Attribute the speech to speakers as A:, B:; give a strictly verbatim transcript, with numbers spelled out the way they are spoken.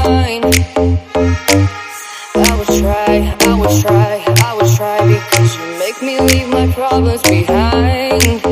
A: mine. I would try, I would try, I would try, because you make me leave my problems behind.